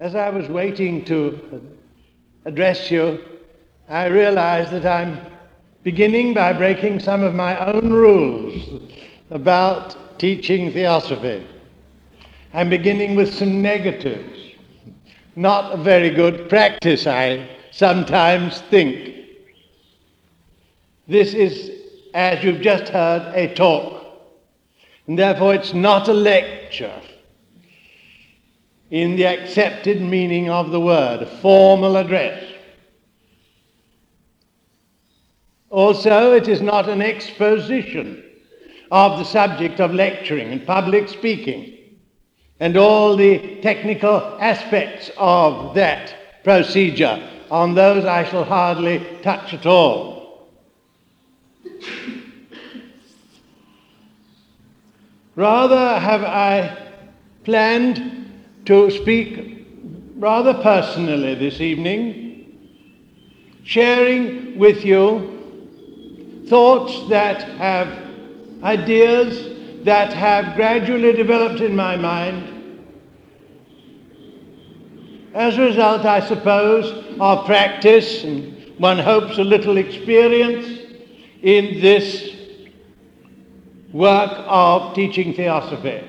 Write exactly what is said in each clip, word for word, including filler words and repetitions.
As I was waiting to address you, I realized that I'm beginning by breaking some of my own rules about teaching theosophy. I'm beginning with some negatives. Not a very good practice, I sometimes think. This is, as you've just heard, a talk, and therefore it's not a lecture in the accepted meaning of the word, a formal address. Also, it is not an exposition of the subject of lecturing and public speaking and all the technical aspects of that procedure. On those I shall hardly touch at all. Rather have I planned to speak rather personally this evening, sharing with you thoughts that have, ideas that have gradually developed in my mind as a result, I suppose, of practice and one hopes a little experience in this work of teaching theosophy.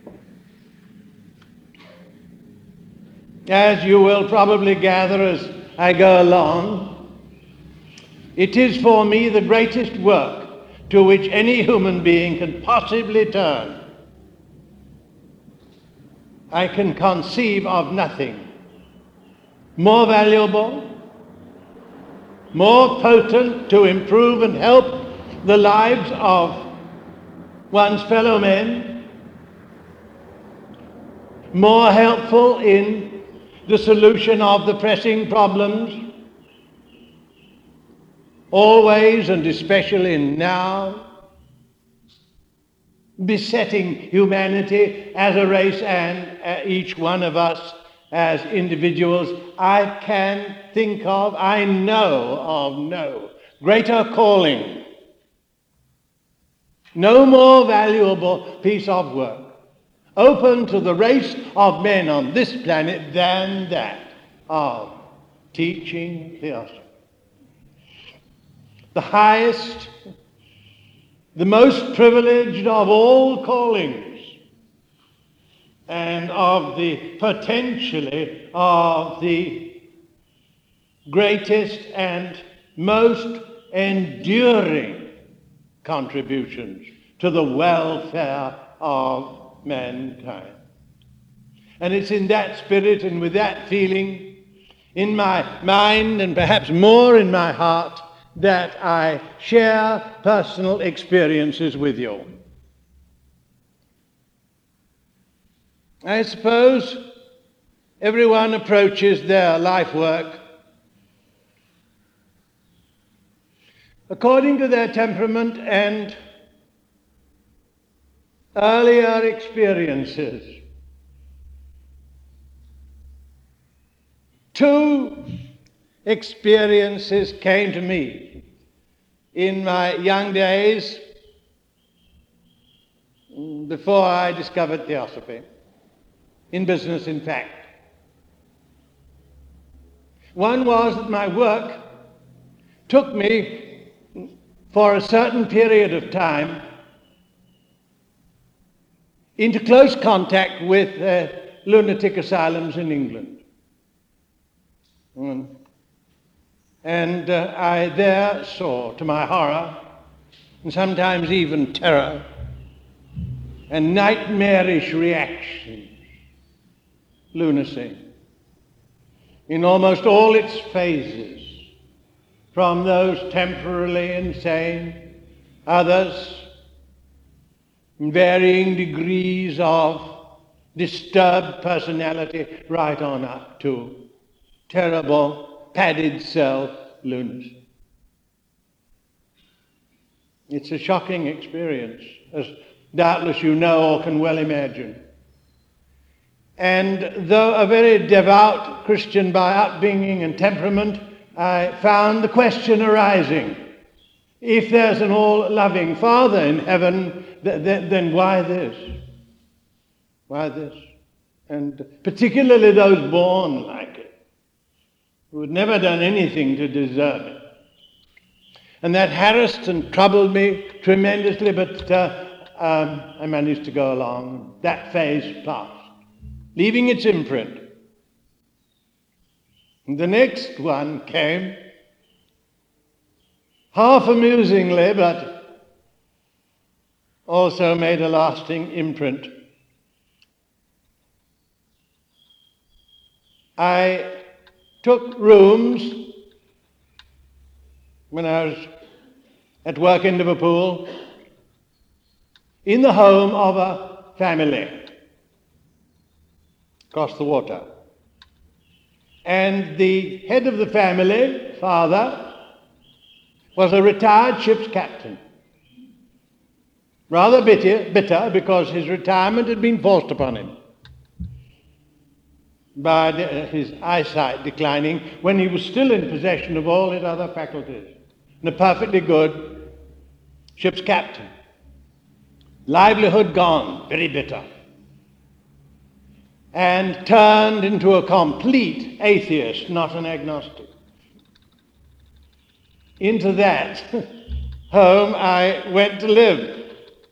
As you will probably gather as I go along, it is for me the greatest work to which any human being can possibly turn. I can conceive of nothing more valuable, more potent to improve and help the lives of one's fellow men, more helpful in the solution of the pressing problems, always and especially now, besetting humanity as a race and uh, each one of us as individuals. I can think of, I know of no greater calling, no more valuable piece of work open to the race of men on this planet than that of teaching theosophy. The highest, the most privileged of all callings, and of the potentially of the greatest and most enduring contributions to the welfare of mankind. And it's in that spirit and with that feeling in my mind and perhaps more in my heart that I share personal experiences with you. I suppose everyone approaches their life work according to their temperament and earlier experiences. Two experiences came to me in my young days before I discovered theosophy, in business in fact. One was that my work took me for a certain period of time into close contact with uh, lunatic asylums in England. Mm. And uh, I there saw, to my horror, and sometimes even terror, and nightmarish reactions, lunacy, in almost all its phases, from those temporarily insane, others in varying degrees of disturbed personality, right on up to terrible, padded self lunacy. It's a shocking experience, as doubtless you know or can well imagine. And though a very devout Christian by upbringing and temperament, I found the question arising, if there's an all-loving Father in heaven, th- th- then why this? Why this? and particularly those born like it, who had never done anything to deserve it. And that harassed and troubled me tremendously, but uh, um, I managed to go along. That phase passed, leaving its imprint. And the next one came, half amusingly, but also made a lasting imprint. I took rooms when I was at work in Liverpool in the home of a family across the water. And the head of the family, father, was a retired ship's captain. Rather bitter, bitter because his retirement had been forced upon him by the, uh, his eyesight declining when he was still in possession of all his other faculties. And a perfectly good ship's captain. Livelihood gone, very bitter. And turned into a complete atheist, not an agnostic. Into that home I went to live.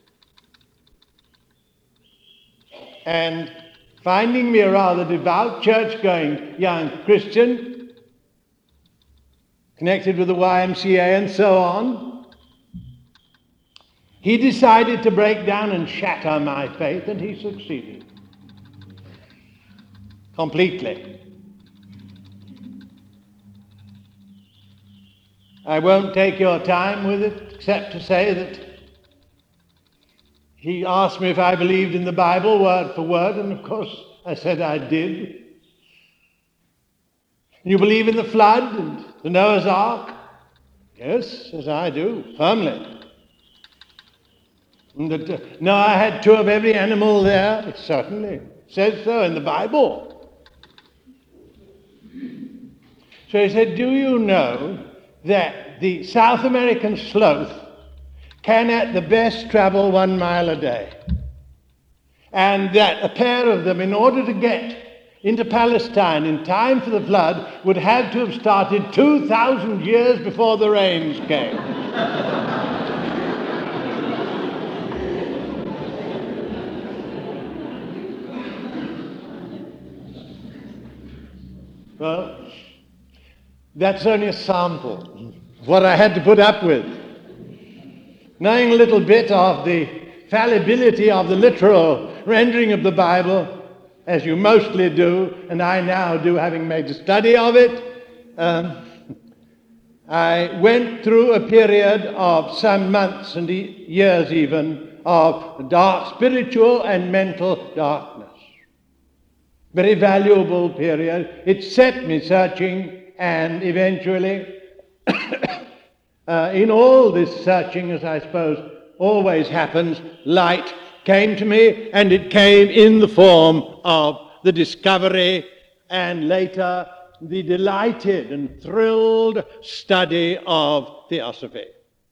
And finding me a rather devout, church-going young Christian, connected with the Y M C A and so on, he decided to break down and shatter my faith, and he succeeded. Completely. I won't take your time with it, except to say that he asked me if I believed in the Bible word for word, and of course I said I did. You believe in the flood and the Noah's Ark? Yes, as I do, firmly. And that uh, Noah had two of every animal there? It certainly says so in the Bible. So he said, do you know that the South American sloth can at the best travel one mile a day? And that a pair of them, in order to get into Palestine in time for the flood, would have to have started two thousand years before the rains came. Well, that's only a sample of what I had to put up with. Knowing a little bit of the fallibility of the literal rendering of the Bible, as you mostly do, and I now do, having made a study of it, um, I went through a period of some months and e- years even of dark spiritual and mental darkness. Very valuable period. It set me searching, and eventually, uh, in all this searching, as I suppose always happens, light came to me, and it came in the form of the discovery and later the delighted and thrilled study of theosophy.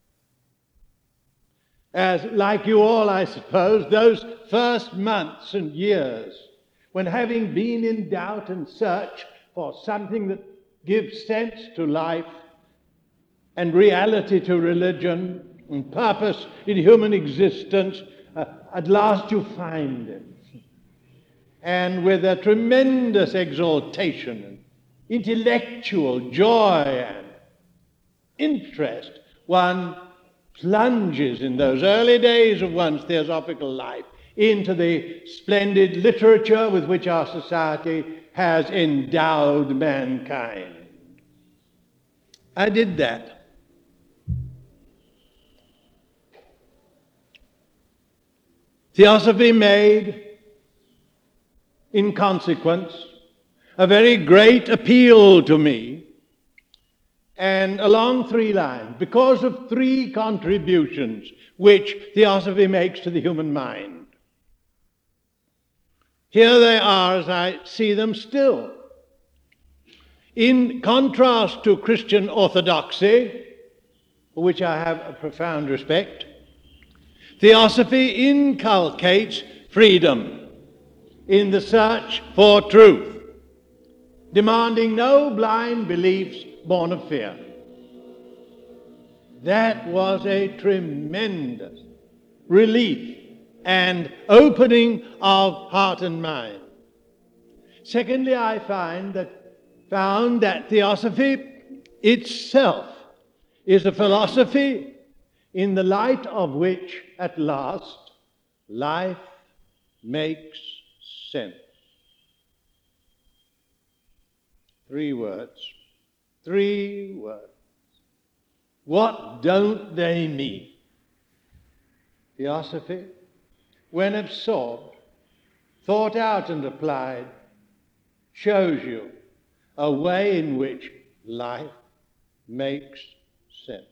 As, like you all, I suppose, those first months and years, when having been in doubt and search for something that gives sense to life and reality to religion and purpose in human existence, uh, at last you find it. And with a tremendous exaltation and intellectual joy and interest, one plunges in those early days of one's theosophical life into the splendid literature with which our society has endowed mankind. I did that. Theosophy made, in consequence, a very great appeal to me, and along three lines, because of three contributions which theosophy makes to the human mind. Here they are as I see them still. In contrast to Christian orthodoxy, for which I have a profound respect, theosophy inculcates freedom. in the search for truth, demanding no blind beliefs born of fear. That was a tremendous relief and opening of heart and mind. Secondly, I find that found that theosophy itself is a philosophy in the light of which, at last, life makes sense. Three words. Three words. What don't they mean? Theosophy, when absorbed, thought out and applied, shows you a way in which life makes sense.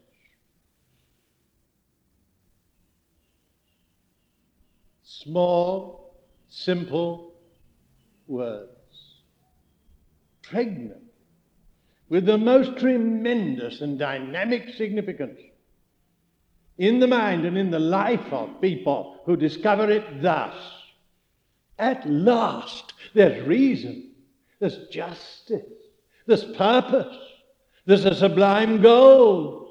Small, simple words, pregnant with the most tremendous and dynamic significance in the mind and in the life of people who discover it thus. At last, there's reason, there's justice, there's purpose, there's a sublime goal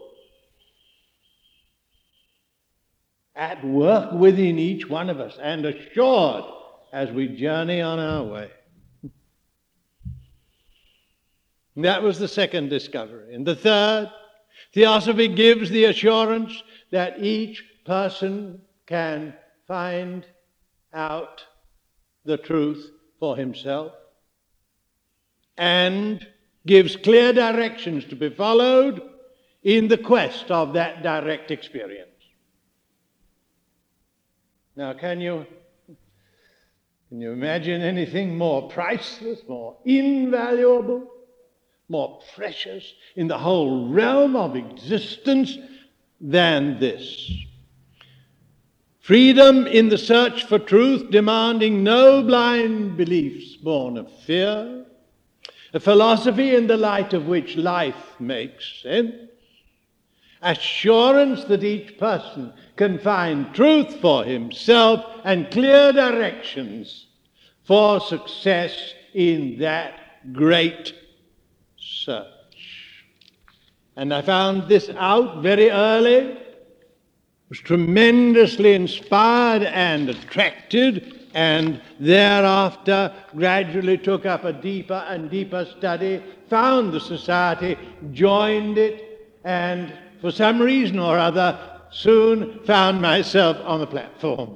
at work within each one of us and assured as we journey on our way. That was the second discovery. And the third, theosophy gives the assurance that each person can find out the truth for himself and gives clear directions to be followed in the quest of that direct experience. Now, can you, can you imagine anything more priceless, more invaluable, more precious in the whole realm of existence than this? Freedom in the search for truth, demanding no blind beliefs born of fear, a philosophy in the light of which life makes sense, assurance that each person can find truth for himself and clear directions for success in that great search. And I found this out very early, was tremendously inspired and attracted, and thereafter gradually took up a deeper and deeper study, found the society, joined it, and for some reason or other soon found myself on the platform.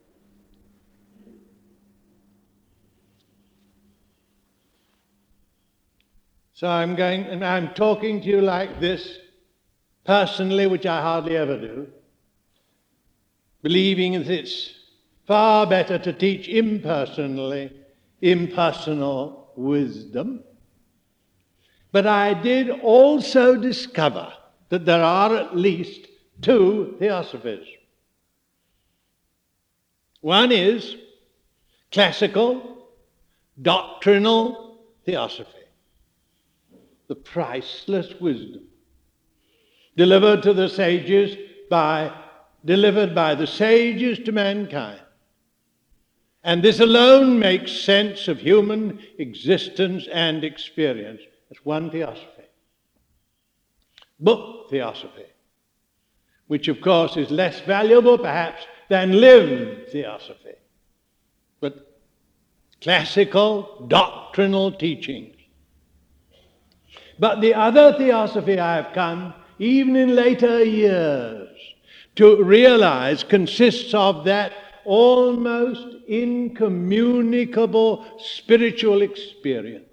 So I'm going, and I'm talking to you like this personally, which I hardly ever do, believing that it's far better to teach impersonally, impersonal wisdom. But I did also discover that there are at least two theosophies. One is classical, doctrinal theosophy, the priceless wisdom delivered to the sages by, delivered by the sages to mankind. And this alone makes sense of human existence and experience. That's one theosophy. Book theosophy, which of course is less valuable perhaps than lived theosophy, but classical doctrinal teachings. But the other theosophy I have come, even in later years, to realize consists of that almost incommunicable spiritual experience.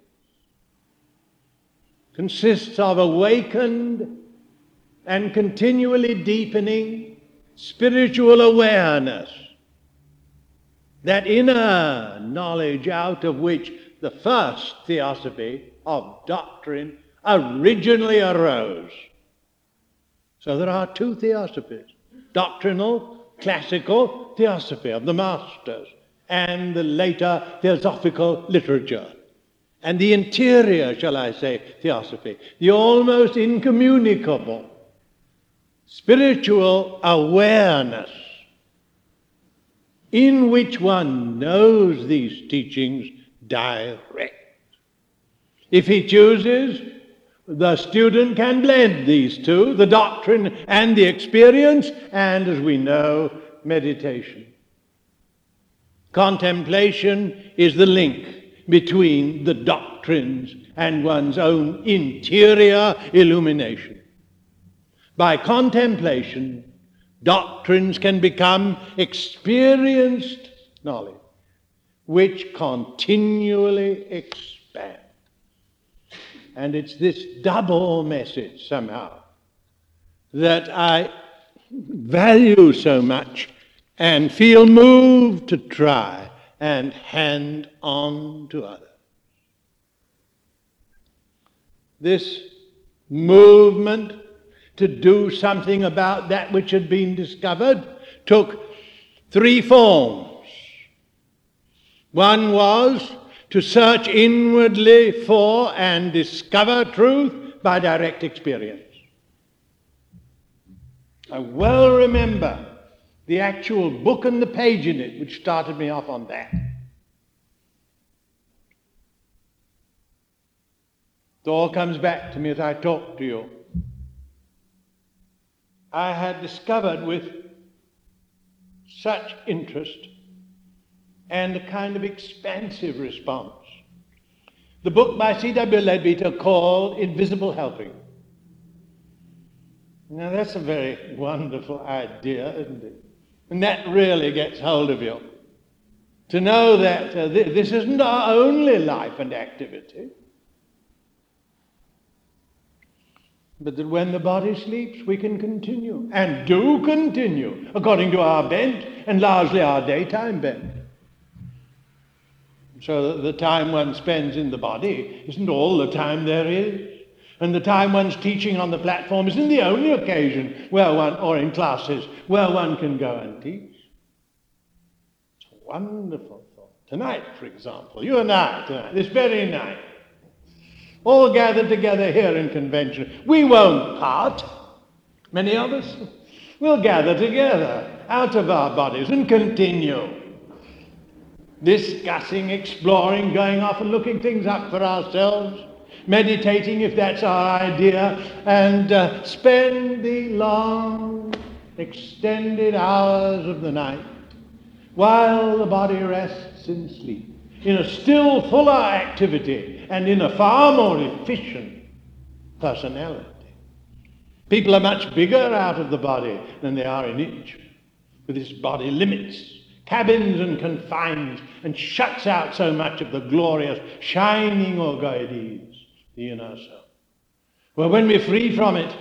Consists of awakened and continually deepening spiritual awareness, that inner knowledge out of which the first theosophy of doctrine originally arose. So there are two theosophies, doctrinal, classical theosophy of the masters, and the later theosophical literature. And the interior, shall I say, theosophy, the almost incommunicable spiritual awareness in which one knows these teachings direct. If he chooses, the student can blend these two, the doctrine and the experience, and as we know, meditation. Contemplation is the link between the doctrines and one's own interior illumination. By contemplation, doctrines can become experienced knowledge, which continually expand. And it's this double message somehow that I value so much and feel moved to try and hand on to others. This movement to do something about that which had been discovered took three forms. One was to search inwardly for and discover truth by direct experience. I well remember the actual book and the page in it which started me off on that. It all comes back to me as I talk to you. I had discovered with such interest and a kind of expansive response the book by C W Leadbeater called Invisible Helping. Now that's a very wonderful idea, isn't it? And that really gets hold of you. To know that uh, th- this isn't our only life and activity, but that when the body sleeps, we can continue, and do continue, according to our bent, and largely our daytime bent. So that the time one spends in the body isn't all the time there is. And the time one's teaching on the platform isn't the only occasion where one, or in classes, where one can go and teach. It's a wonderful thought. Tonight, for example, you and I, tonight, this very night, all gathered together here in convention. We won't part, many of us. We'll gather together out of our bodies and continue discussing, exploring, going off and looking things up for ourselves, meditating if that's our idea, and uh, spend the long, extended hours of the night while the body rests in sleep, in a still fuller activity and in a far more efficient personality. People are much bigger out of the body than they are in each, with this body limits, cabins and confines, and shuts out so much of the glorious, shining orgoides, the inner self. Well, when we're free from it,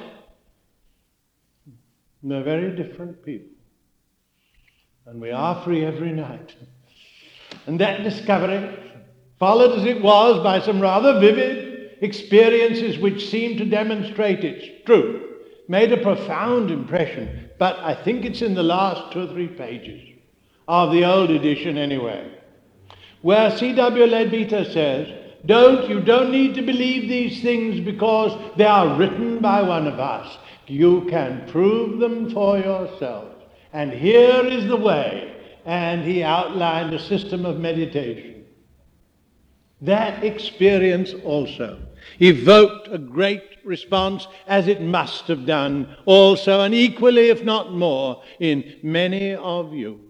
we're very different people. And we are free every night. And that discovery, followed as it was by some rather vivid experiences which seemed to demonstrate its truth, made a profound impression. But I think it's in the last two or three pages of the old edition anyway, where C W Leadbeater says, Don't, you don't need to believe these things because they are written by one of us. You can prove them for yourself. And here is the way. And he outlined a system of meditation. That experience also evoked a great response, as it must have done also, and equally, if not more, in many of you.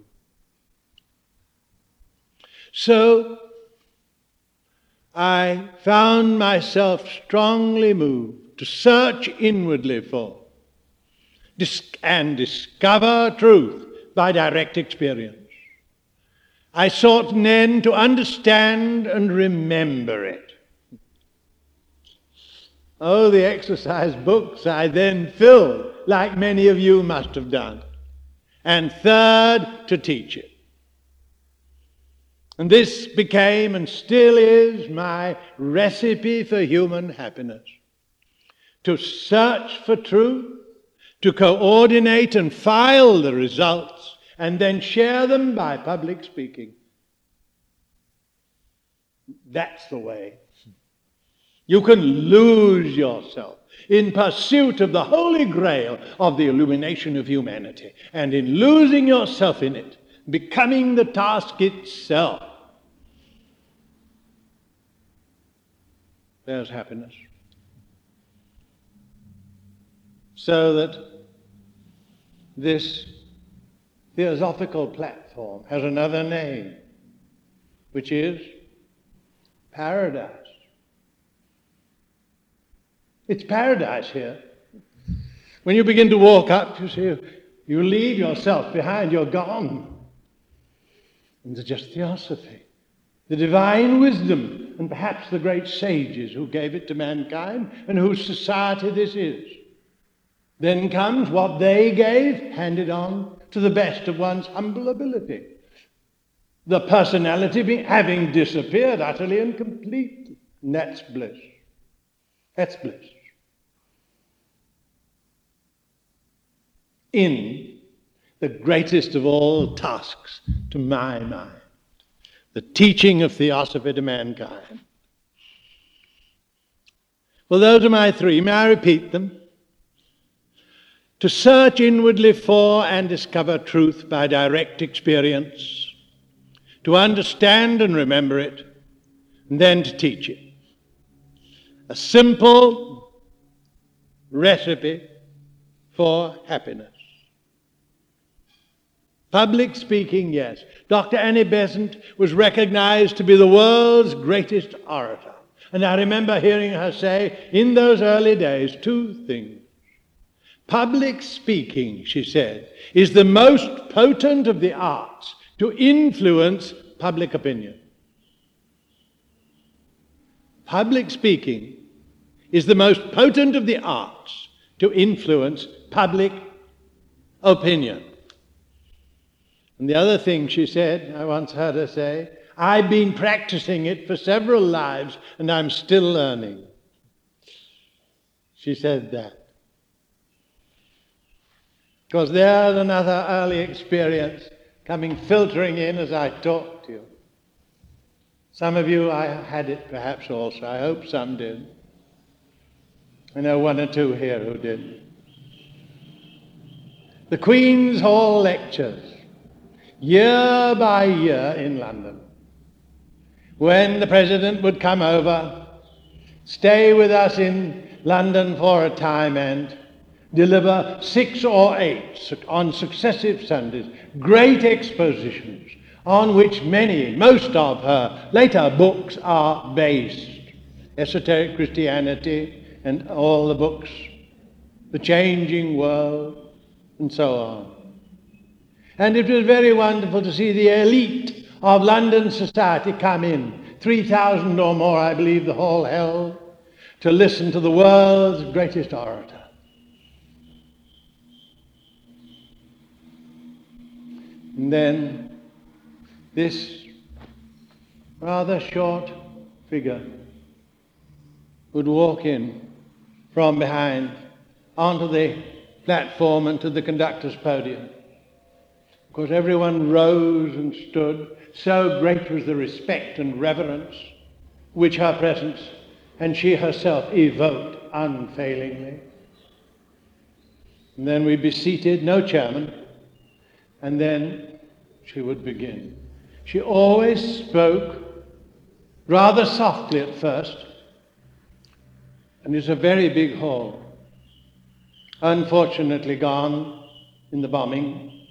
So, I found myself strongly moved to search inwardly for and discover truth by direct experience. I sought then to understand and remember it. Oh, the exercise books I then filled, like many of you must have done. And third, to teach it. And this became and still is my recipe for human happiness. To search for truth, to coordinate and file the results, and then share them by public speaking. That's the way. You can lose yourself in pursuit of the holy grail of the illumination of humanity. And in losing yourself in it, becoming the task itself, there's happiness. So that this theosophical platform has another name, which is paradise. It's paradise here. When you begin to walk up, you see, you leave yourself behind, you're gone. And it's just theosophy, the divine wisdom, and perhaps the great sages who gave it to mankind and whose society this is. Then comes what they gave, handed on to the best of one's humble ability. The personality being, having disappeared utterly and completely. And that's bliss. That's bliss. In the greatest of all tasks, to my mind, the teaching of theosophy to mankind. Well, those are my three. May I repeat them? To search inwardly for and discover truth by direct experience, to understand and remember it, and then to teach it. A simple recipe for happiness. Public speaking, yes. Doctor Annie Besant was recognized to be the world's greatest orator. And I remember hearing her say in those early days two things. Public speaking, she said, is the most potent of the arts to influence public opinion. Public speaking is the most potent of the arts to influence public opinion. And the other thing she said, I once heard her say, I've been practicing it for several lives and I'm still learning. She said that. Because there's another early experience coming filtering in as I talk to you. Some of you, I had it perhaps also. I hope some did. I know one or two here who did. The Queen's Hall lectures, year by year in London, when the President would come over, stay with us in London for a time and deliver six or eight on successive Sundays, great expositions on which many, most of her later books are based. Esoteric Christianity and all the books, The Changing World, and so on. And it was very wonderful to see the elite of London society come in, three thousand or more, I believe the hall held, to listen to the world's greatest orator. And then this rather short figure would walk in from behind onto the platform and to the conductor's podium. Of course, everyone rose and stood. So great was the respect and reverence which her presence and she herself evoked unfailingly. And then we'd be seated, no chairman, and then she would begin. She always spoke rather softly at first, and it's a very big hall, unfortunately gone in the bombing.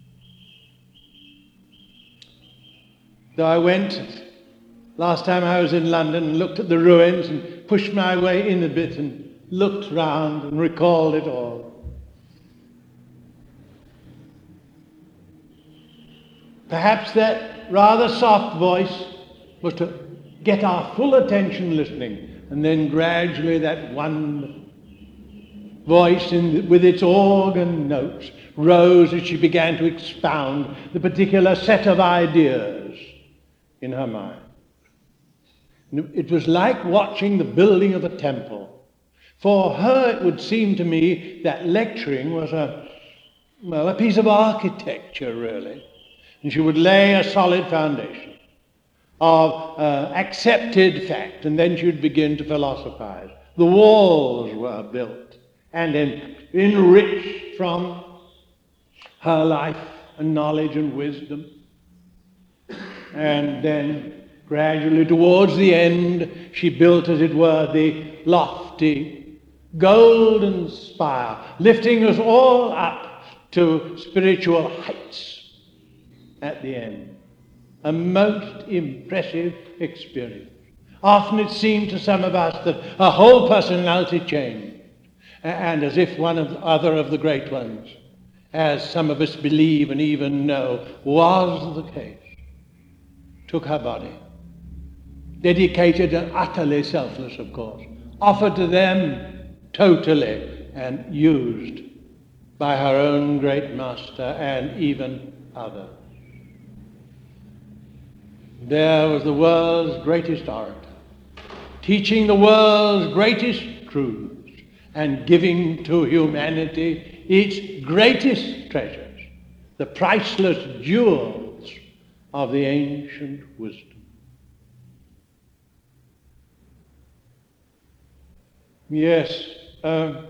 Though I went last time I was in London and looked at the ruins and pushed my way in a bit and looked round and recalled it all. Perhaps that rather soft voice was to get our full attention listening, and then gradually that one voice in, with its organ notes rose as she began to expound the particular set of ideas in her mind. And it was like watching the building of a temple. For her, it would seem to me that lecturing was a, well, a piece of architecture, really. And she would lay a solid foundation of uh, accepted fact, and then she would begin to philosophize. The walls were built and en- enriched from her life and knowledge and wisdom. And then gradually towards the end, she built, as it were, the lofty golden spire, lifting us all up to spiritual heights at the end. A most impressive experience. Often it seemed to some of us that her whole personality changed, and as if one of the other of the great ones, as some of us believe and even know was the case, took her body, dedicated and utterly selfless, of course, offered to them totally and used by her own great master and even others. There was the world's greatest orator, teaching the world's greatest truths and giving to humanity its greatest treasures, the priceless jewels of the ancient wisdom. Yes, um,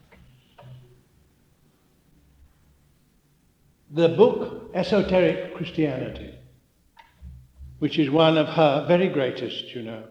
the book Esoteric Christianity, which is one of her very greatest, you know,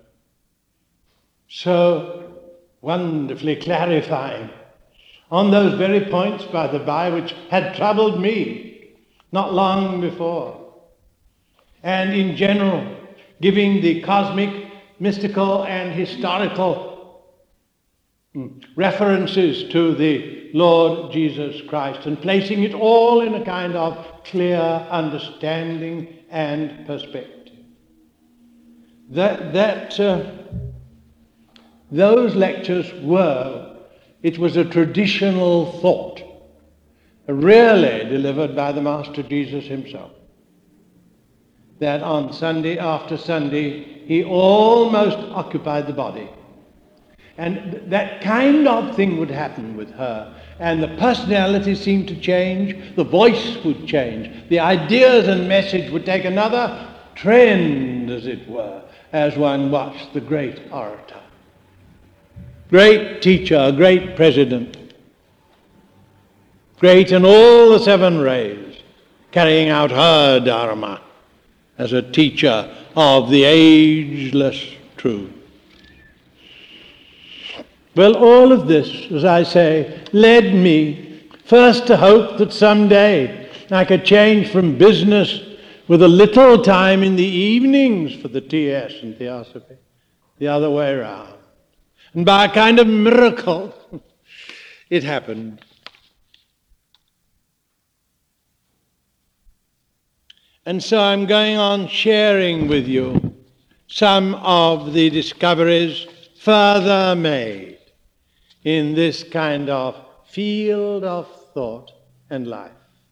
so wonderfully clarifying on those very points, by the by, which had troubled me not long before. And in general, giving the cosmic, mystical, and historical references to the Lord Jesus Christ and placing it all in a kind of clear understanding and perspective. That, that uh, those lectures were, it was a traditional thought, really delivered by the Master Jesus himself, that on Sunday after Sunday he almost occupied the body. And that kind of thing would happen with her. And the personality seemed to change, the voice would change, the ideas and message would take another trend, as it were, as one watched the great orator, great teacher, great president, great in all the seven rays, carrying out her dharma as a teacher of the ageless truth. Well, all of this, as I say, led me first to hope that someday I could change from business with a little time in the evenings for the T S and Theosophy, the other way around. And by a kind of miracle, it happened. And so I'm going on sharing with you some of the discoveries further made in this kind of field of thought and life.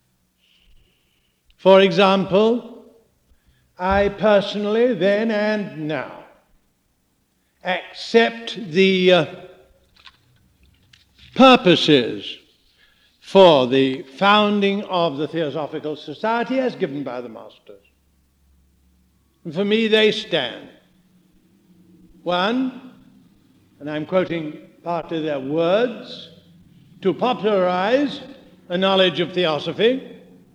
For example, I personally, then and now, accept the uh, purposes for the founding of the Theosophical Society as given by the Masters. And for me, they stand. One, and I'm quoting part of their words, to popularize a knowledge of theosophy.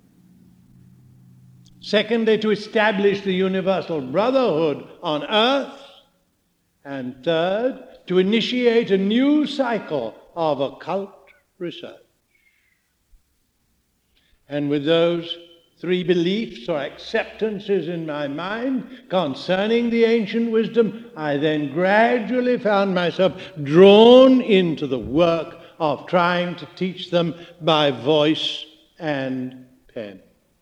Secondly, to establish the universal brotherhood on earth. And third, to initiate a new cycle of occult research. And with those three beliefs or acceptances in my mind concerning the ancient wisdom, I then gradually found myself drawn into the work of trying to teach them by voice and pen.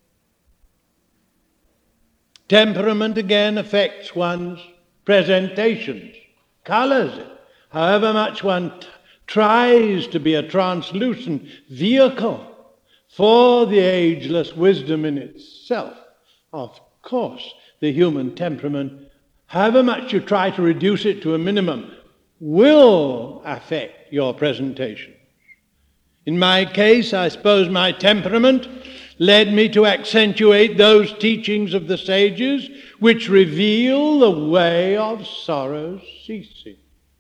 Temperament again affects one's presentations, colors it, however much one t- tries to be a translucent vehicle for the ageless wisdom in itself. Of course, the human temperament, however much you try to reduce it to a minimum, will affect your presentation. In my case, I suppose my temperament led me to accentuate those teachings of the sages which reveal the way of sorrow's ceasing.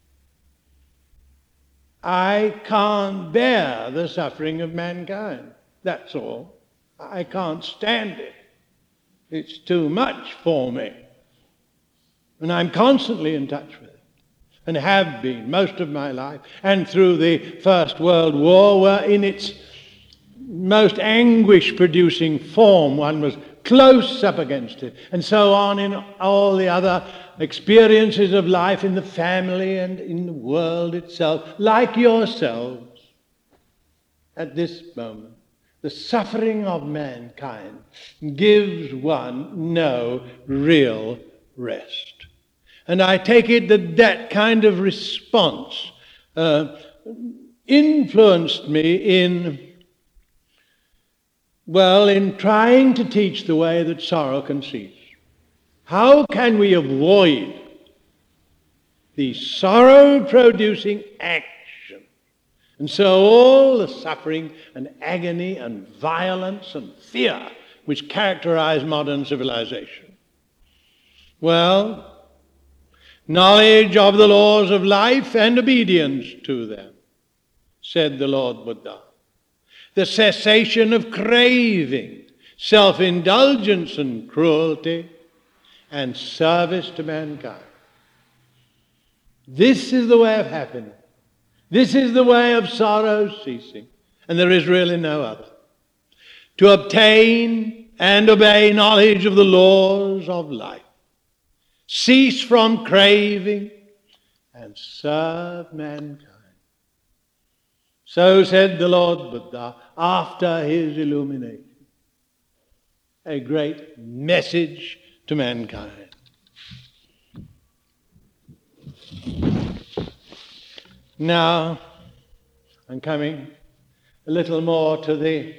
I can't bear the suffering of mankind. That's all. I can't stand it. It's too much for me. And I'm constantly in touch with it, and have been most of my life, and through the First World War were in its most anguish-producing form. One was close up against it, and so on in all the other experiences of life in the family and in the world itself, like yourselves. At this moment, the suffering of mankind gives one no real rest. And I take it that that kind of response uh, influenced me in Well, in trying to teach the way that sorrow can cease. How can we avoid the sorrow-producing action? And so all the suffering and agony and violence and fear which characterize modern civilization. Well, knowledge of the laws of life and obedience to them, said the Lord Buddha. The cessation of craving, self-indulgence and cruelty, and service to mankind. This is the way of happiness. This is the way of sorrow ceasing, and there is really no other. To obtain and obey knowledge of the laws of life, cease from craving, and serve mankind. So said the Lord Buddha after his illumination. A great message to mankind. Now, I'm coming a little more to the,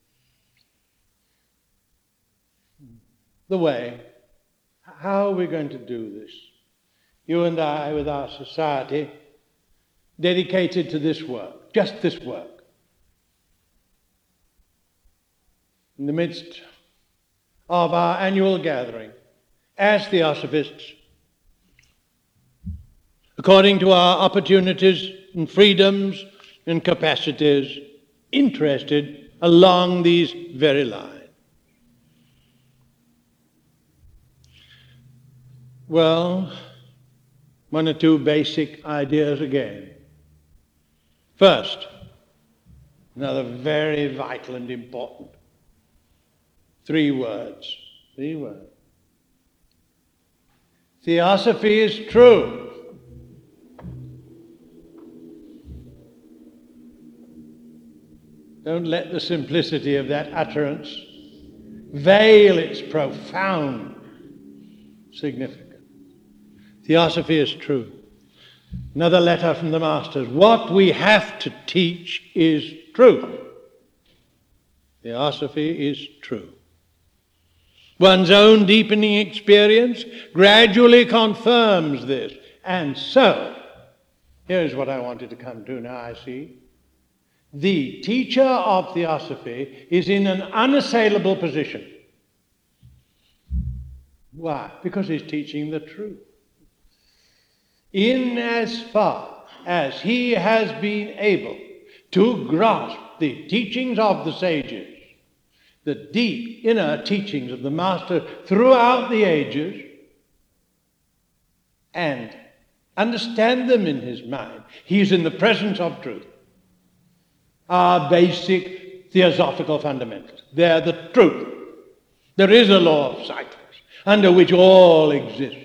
the way. How are we going to do this? You and I, with our society, dedicated to this work, just this work. In the midst of our annual gathering, as Theosophists, according to our opportunities and freedoms and capacities, interested along these very lines. Well, one or two basic ideas again. First, another very vital and important. Three words. Three words. Theosophy is true. Don't let the simplicity of that utterance veil its profound significance. Theosophy is true. Another letter from the Masters. What we have to teach is truth. Theosophy is true. One's own deepening experience gradually confirms this. And so, here's what I wanted to come to now, I see. The teacher of Theosophy is in an unassailable position. Why? Because he's teaching the truth. In as far as he has been able to grasp the teachings of the sages, the deep inner teachings of the Master throughout the ages, and understand them in his mind, he is in the presence of truth. Our basic theosophical fundamentals. They're the truth. There is a law of cycles under which all exists,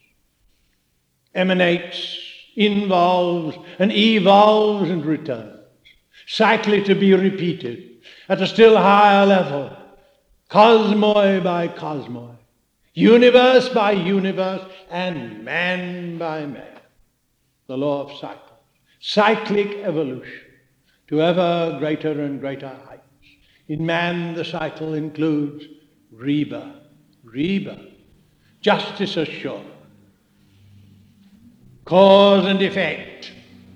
emanates, involves, and evolves and returns, cyclically to be repeated at a still higher level, cosmoi by cosmoi, universe by universe, and man by man. The law of cycles, cyclic evolution to ever greater and greater heights. In man, the cycle includes rebirth, rebirth, justice assured, cause and effect,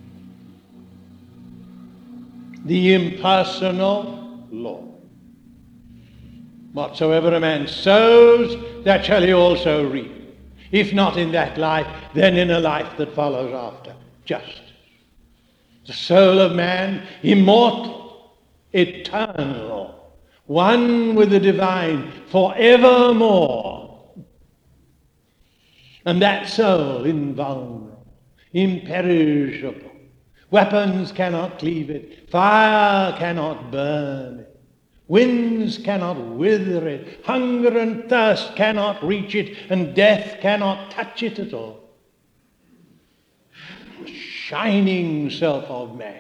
the impersonal law. Whatsoever a man sows, that shall he also reap. If not in that life, then in a life that follows after. Justice. The soul of man, immortal, eternal, one with the divine forevermore. And that soul invulnerable, imperishable. Weapons cannot cleave it. Fire cannot burn it. Winds cannot wither it. Hunger and thirst cannot reach it. And death cannot touch it at all. The shining self of man,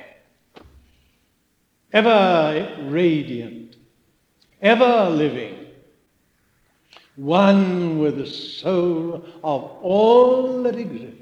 ever radiant, ever living, one with the soul of all that exists.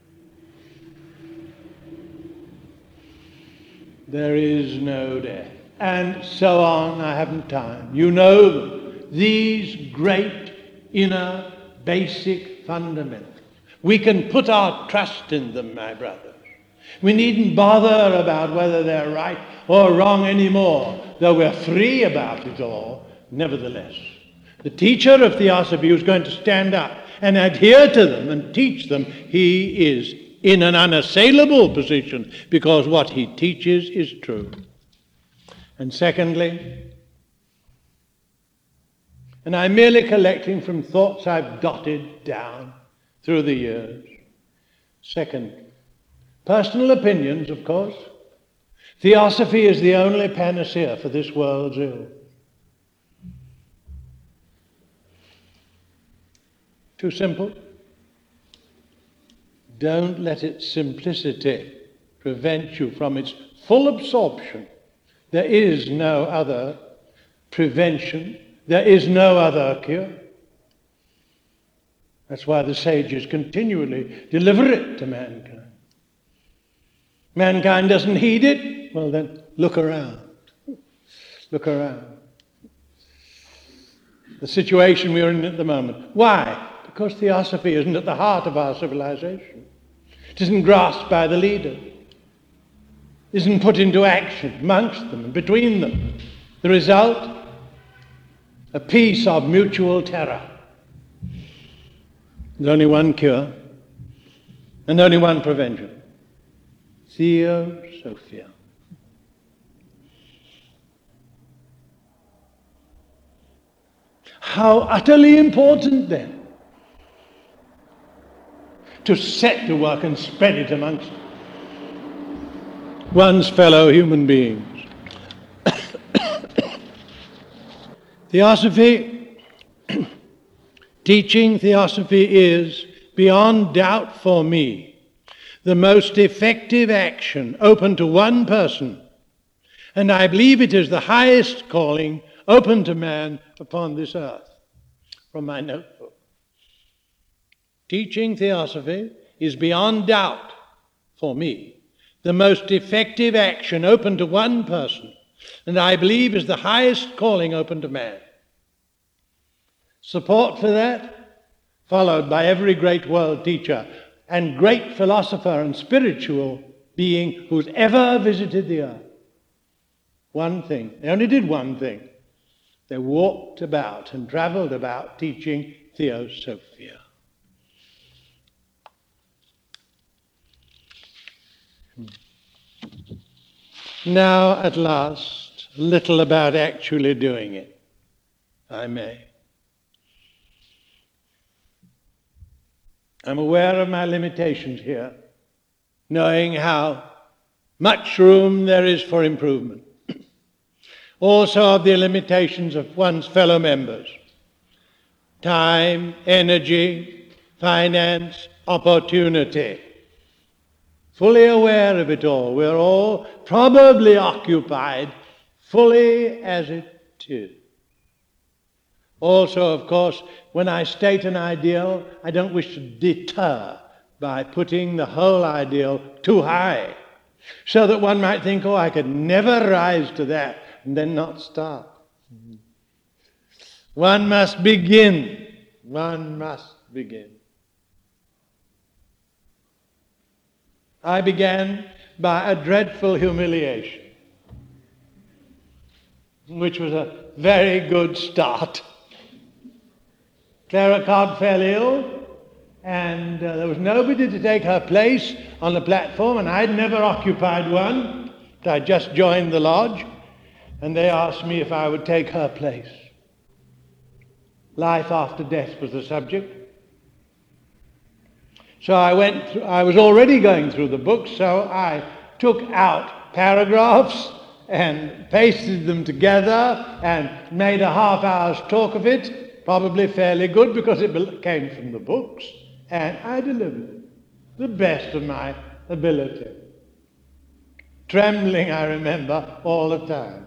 There is no death. And so on. I haven't time. You know them. These great inner basic fundamentals. We can put our trust in them, my brothers. We needn't bother about whether they're right or wrong anymore, though we're free about it all. Nevertheless, the teacher of Theosophy who's going to stand up and adhere to them and teach them, he is in an unassailable position because what he teaches is true. And secondly, and I'm merely collecting from thoughts I've dotted down through the years. Second, personal opinions, of course. Theosophy is the only panacea for this world's ill. Too simple? Don't let its simplicity prevent you from its full absorption. There is no other prevention. There is no other cure. That's why the sages continually deliver it to mankind. Mankind doesn't heed it. Well, then look around. Look around. The situation we're in at the moment. Why? Because Theosophy isn't at the heart of our civilization. It isn't grasped by the leaders. It isn't put into action amongst them and between them. The result? A peace of mutual terror. There's only one cure and only one prevention. Theosophia. How utterly important then to set to work and spread it amongst one's fellow human beings. Theosophy, teaching Theosophy is, beyond doubt for me, the most effective action open to one person, and I believe it is the highest calling open to man upon this earth. From my notebook. Teaching Theosophy is beyond doubt, for me, the most effective action open to one person, and I believe is the highest calling open to man. Support for that, followed by every great world teacher and great philosopher and spiritual being who's ever visited the earth. One thing. They only did one thing. They walked about and traveled about teaching Theosophia. Now, at last, a little about actually doing it, I may. I'm aware of my limitations here, knowing how much room there is for improvement. Also of the limitations of one's fellow members. Time, energy, finance, opportunity. Fully aware of it all. We're all probably occupied fully as it is. Also, of course, when I state an ideal, I don't wish to deter by putting the whole ideal too high, so that one might think, oh, I could never rise to that, and then not start. One must begin. One must begin. I began by a dreadful humiliation, which was a very good start. Clara Cobb fell ill, and uh, there was nobody to take her place on the platform, and I'd never occupied one. I'd just joined the lodge. and they asked me if I would take her place. Life after death was the subject. So I went, through, I was already going through the book, so I took out paragraphs and pasted them together and made a half hour's talk of it, probably fairly good because it came from the books, and I delivered it, the best of my ability. Trembling, I remember, all the time.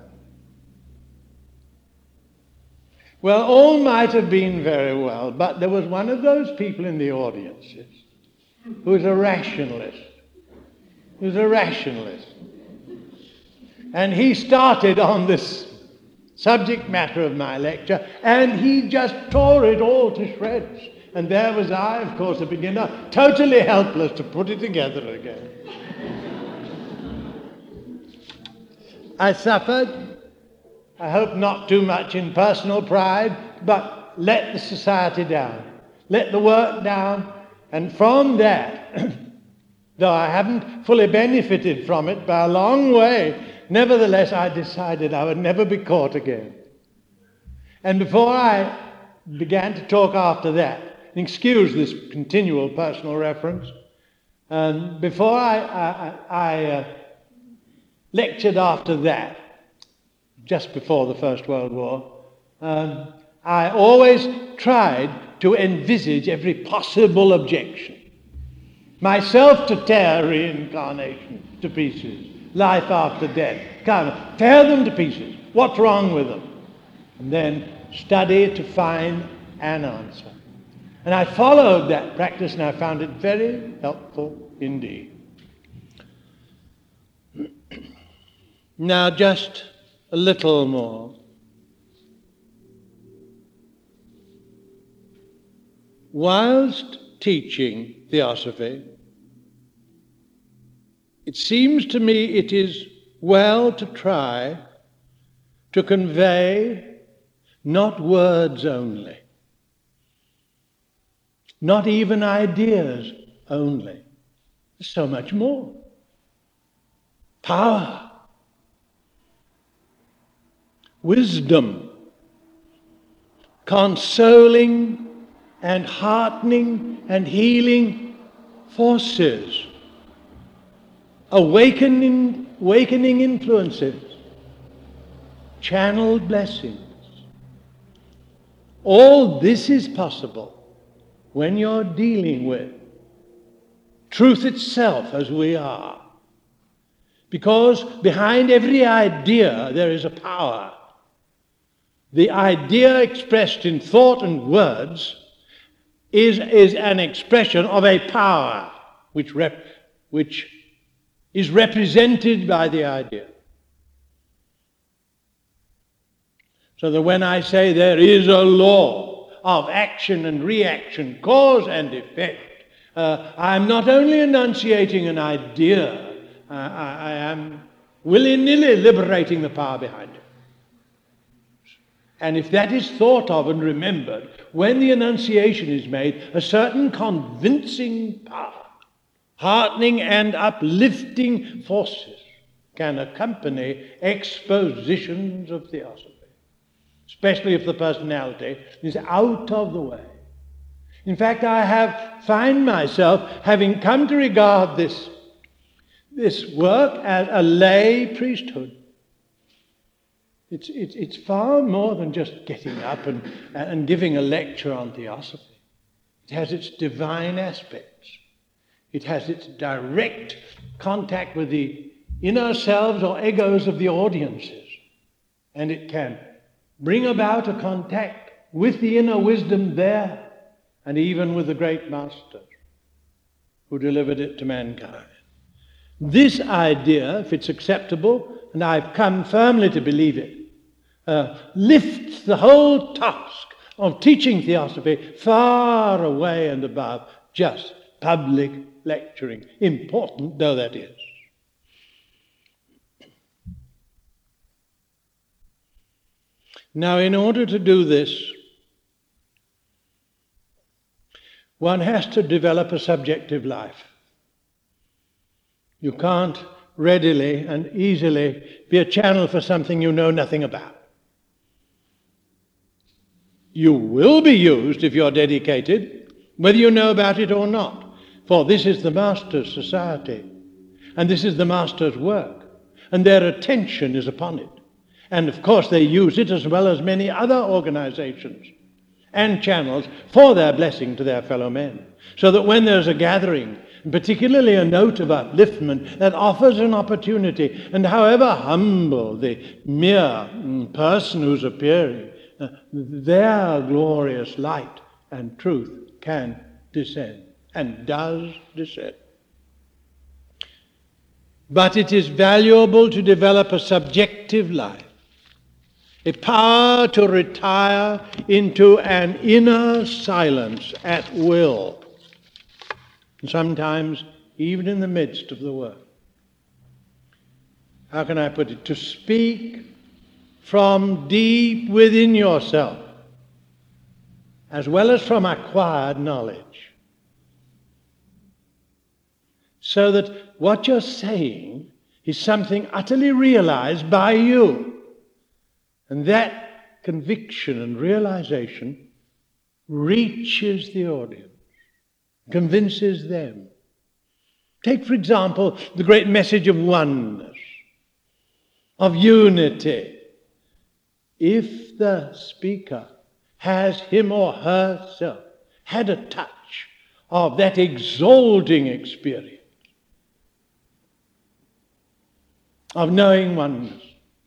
Well, all might have been very well, but there was one of those people in the audiences who was a rationalist. He was a rationalist. And he started on this subject matter of my lecture, and he just tore it all to shreds. And there was I, of course, a beginner, totally helpless to put it together again. I suffered, I hope not too much in personal pride, but let the society down, let the work down, and from that, though I haven't fully benefited from it by a long way, nevertheless I decided I would never be caught again. And before I began to talk after that, and excuse this continual personal reference, um, before I, I, I uh, lectured after that, just before the First World War, um, I always tried to envisage every possible objection. Myself to tear reincarnation to pieces, life after death, kind of tear them to pieces. What's wrong with them? And then study to find an answer. And I followed that practice, and I found it very helpful indeed. Now, just a little more. Whilst teaching theosophy, it seems to me it is well to try to convey not words only, not even ideas only. There's so much more. Power, wisdom, consoling and heartening and healing forces, awakening, awakening influences, channeled blessings. All this is possible when you're dealing with truth itself as we are. Because behind every idea there is a power. The idea expressed in thought and words is, is an expression of a power which, rep, which is represented by the idea. So that when I say there is a law of action and reaction, cause and effect, uh, I am not only enunciating an idea, uh, I, I am willy-nilly liberating the power behind it. And if that is thought of and remembered, when the enunciation is made, a certain convincing power, heartening and uplifting forces can accompany expositions of theosophy, especially if the personality is out of the way. In fact, I have find myself having come to regard this, this work as a lay priesthood. It's, it's, it's far more than just getting up and, and giving a lecture on theosophy. It has its divine aspects. It has its direct contact with the inner selves or egos of the audiences. And it can bring about a contact with the inner wisdom there, and even with the great master who delivered it to mankind. This idea, if it's acceptable, and I've come firmly to believe it, uh, lifts the whole task of teaching theosophy far away and above just public lecturing, important though that is. Now, in order to do this, one has to develop a subjective life. You can't readily and easily be a channel for something you know nothing about. You will be used if you're dedicated, whether you know about it or not. For this is the Master's society, and this is the Master's work, and their attention is upon it. And of course they use it as well as many other organizations and channels for their blessing to their fellow men. So that when there's a gathering, and particularly a note of upliftment that offers an opportunity, and however humble the mere person who's appearing, uh, their glorious light and truth can descend, and does descend. But it is valuable to develop a subjective life, a power to retire into an inner silence at will, and sometimes even in the midst of the work. How can I put it? To speak from deep within yourself, as well as from acquired knowledge, so that what you're saying is something utterly realized by you. And that conviction and realization reaches the audience, convinces them. Take, for example, the great message of oneness, of unity. If the speaker has him or herself had a touch of that exalting experience of knowing oneness,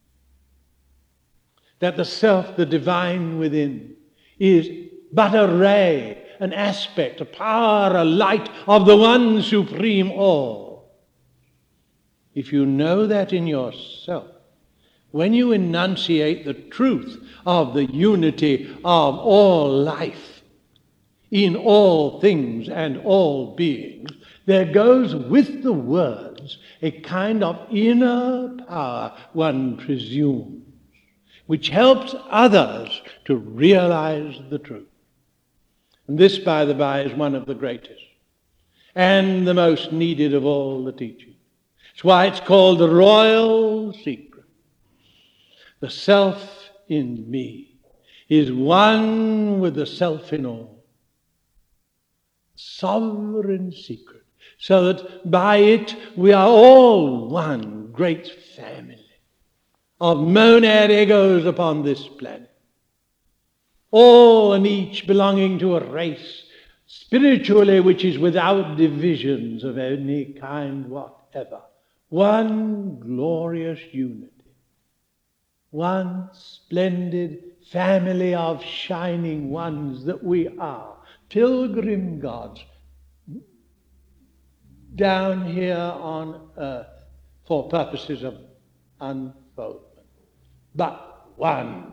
that the self, the divine within, is but a ray, an aspect, a power, a light of the one supreme all. If you know that in yourself, when you enunciate the truth of the unity of all life in all things and all beings, there goes with the words a kind of inner power, one presumes, which helps others to realize the truth. And this, by the by, is one of the greatest and the most needed of all the teaching. It's why it's called the royal secret. The self in me is one with the self in all. Sovereign secret. So that by it we are all one great family of monad egos upon this planet. All and each belonging to a race, spiritually, which is without divisions of any kind whatever. One glorious unity. One splendid family of shining ones that we are. Pilgrim gods down here on earth for purposes of unfoldment. But one.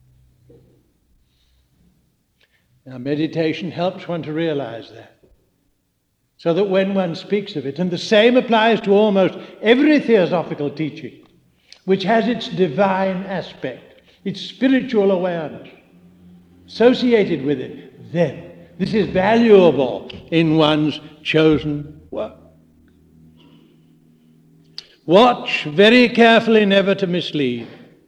Now, meditation helps one to realize that. So that when one speaks of it, and the same applies to almost every theosophical teaching, which has its divine aspect, its spiritual awareness associated with it, then this is valuable in one's chosen work. Watch very carefully never to mislead.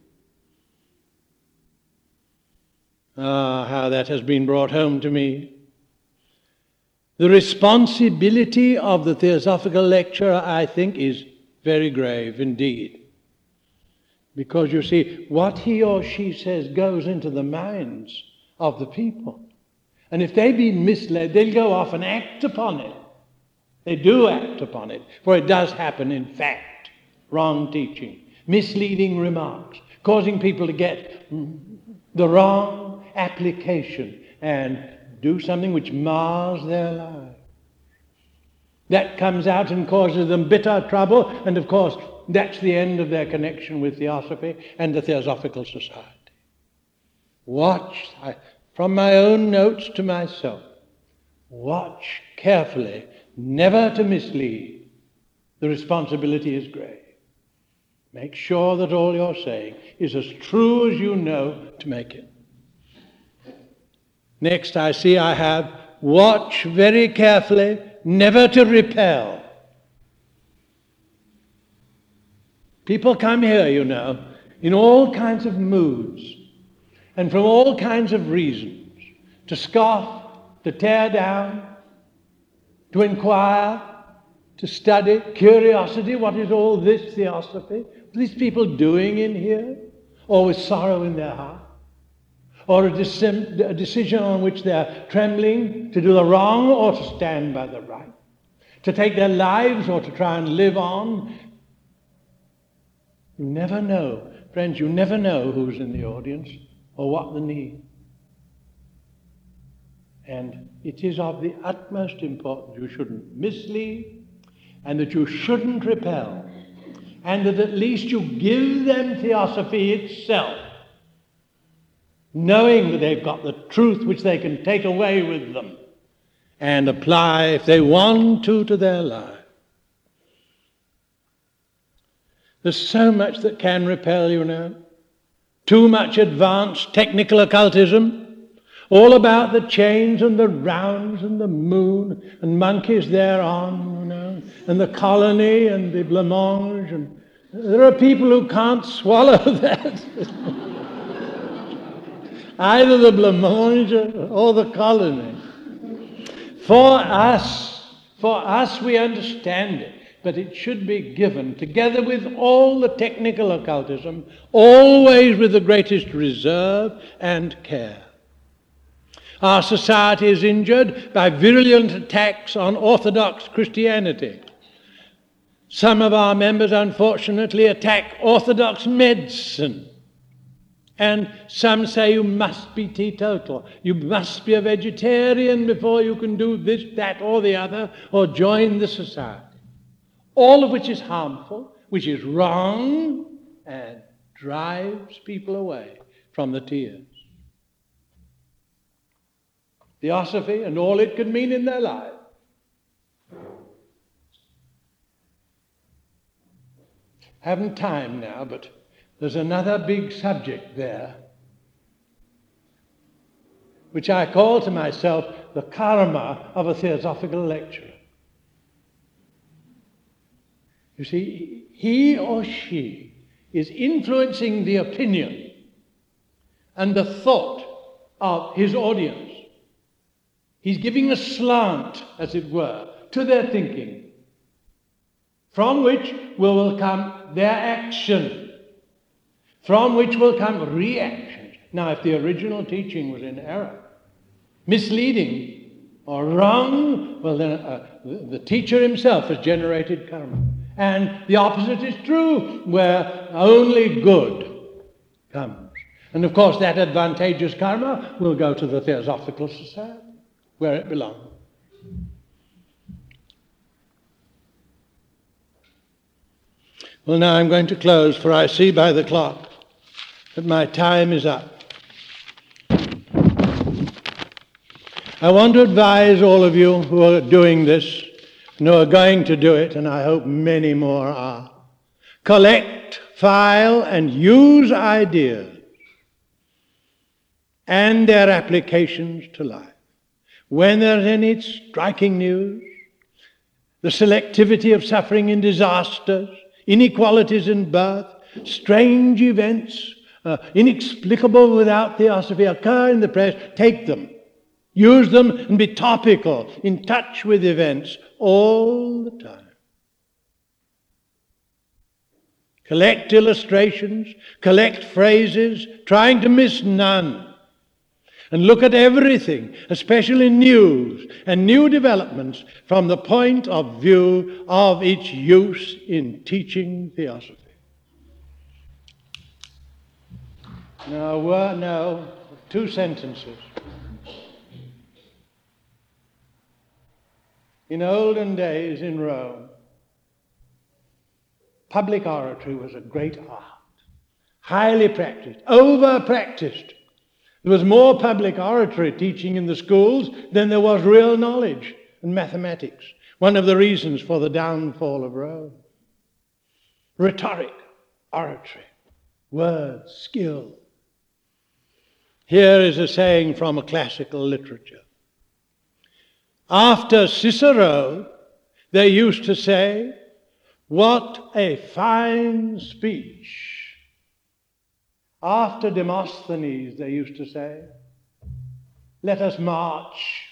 Ah, how that has been brought home to me. The responsibility of the theosophical lecturer, I think, is very grave indeed. Because you see, what he or she says goes into the minds of the people. And if they've been misled, they'll go off and act upon it. They do act upon it, for it does happen in fact. Wrong teaching, misleading remarks, causing people to get the wrong application and do something which mars their lives. That comes out and causes them bitter trouble, and of course, that's the end of their connection with Theosophy and the Theosophical Society. Watch, I, from my own notes to myself, watch carefully, never to mislead. The responsibility is grave. Make sure that all you're saying is as true as you know to make it. Next, I see I have watch very carefully, never to repel. People come here, you know, in all kinds of moods and from all kinds of reasons, to scoff, to tear down, to inquire, to study, curiosity. What is all this theosophy? What are these people doing in here? Or with sorrow in their heart? Or a, deci- a decision on which they're trembling to do the wrong or to stand by the right? To take their lives or to try and live on? You never know. Friends, you never know who's in the audience or what the need. And it is of the utmost importance you shouldn't mislead, and that you shouldn't repel, and that at least you give them theosophy itself, knowing that they've got the truth which they can take away with them and apply, if they want to, to their life. There's so much that can repel, you know. Too much advanced technical occultism, all about the chains and the rounds and the moon and monkeys thereon, you know, and the colony and the blancmange. And there are people who can't swallow that. Either the blancmange or the colony. For us, for us we understand it, but it should be given together with all the technical occultism, always with the greatest reserve and care. Our society is injured by virulent attacks on Orthodox Christianity. Some of our members, unfortunately, attack Orthodox medicine. And some say you must be teetotal. You must be a vegetarian before you can do this, that, or the other, or join the society. All of which is harmful, which is wrong, and drives people away from the tears. Theosophy and all it could mean in their life. Haven't time now, but there's another big subject there, which I call to myself the karma of a theosophical lecturer. You see, he or she is influencing the opinion and the thought of his audience. He's giving a slant, as it were, to their thinking, from which will come their action, from which will come reaction. Now, if the original teaching was in error, misleading, or wrong, well then uh, the, the teacher himself has generated karma. And the opposite is true, where only good comes. And of course that advantageous karma will go to the Theosophical Society, where it belongs. Well, now I'm going to close, for I see by the clock that my time is up. I want to advise all of you who are doing this, and who are going to do it, and I hope many more are, collect, file, and use ideas and their applications to life. When there's any striking news, the selectivity of suffering in disasters, inequalities in birth, strange events, uh, inexplicable without theosophy occur in the press, take them. Use them and be topical, in touch with events all the time. Collect illustrations, collect phrases, trying to miss none. And look at everything, especially news and new developments, from the point of view of its use in teaching theosophy. Now, uh, now, two sentences. In olden days in Rome, public oratory was a great art, highly practiced, over-practiced. There was more public oratory teaching in the schools than there was real knowledge and mathematics. One of the reasons for the downfall of Rome. Rhetoric, oratory, words, skill. Here is a saying from a classical literature. After Cicero, they used to say, What a fine speech. After Demosthenes, they used to say, let us march